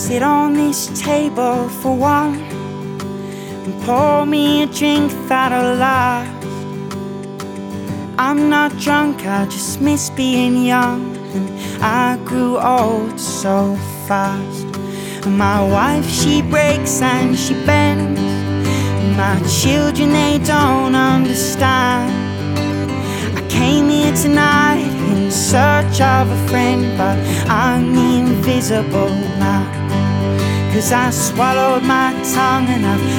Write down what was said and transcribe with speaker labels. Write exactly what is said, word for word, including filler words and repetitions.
Speaker 1: sit on this table for one and pour me a drink that'll last. I'm not drunk, I just miss being young, and I grew old so fast. And my wife, she breaks and she bends, and my children, they don't understand. I came here tonight in search of a friend, but I'm the invisible man, 'cause I swallowed my tongue and I've